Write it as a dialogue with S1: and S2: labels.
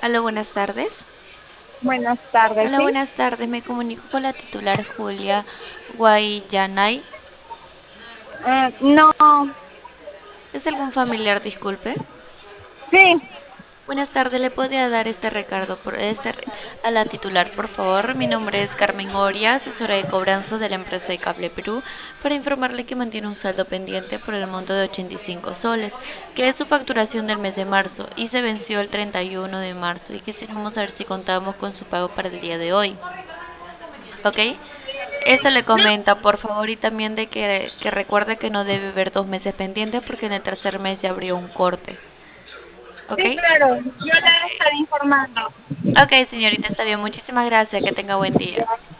S1: Hola, buenas tardes.
S2: Buenas tardes,
S1: Hola,
S2: ¿sí?
S1: buenas tardes. Me comunico con la titular Julia Guayanay.
S2: No,
S1: ¿Es algún familiar? Disculpe.
S2: sí,
S1: Buenas tardes. ¿Le podría dar este recado a la titular, por favor? Mi nombre es Carmen Oria, asesora de cobranza de la empresa de Cable Perú, para informarle que mantiene un saldo pendiente por el monto de 85 soles, que es su facturación del mes de marzo y se venció el 31 de marzo y quisiéramos saber si contamos con su pago para el día de hoy. ¿Ok? Eso le comenta, por favor, y también de que recuerde que no debe haber 2 meses pendientes porque en el tercer mes ya abrió un corte. ¿Ok?
S2: sí, claro, yo
S1: Ok.
S2: la estaré informando.
S1: Ok, señorita, está bien. Muchísimas gracias. Que tenga buen día.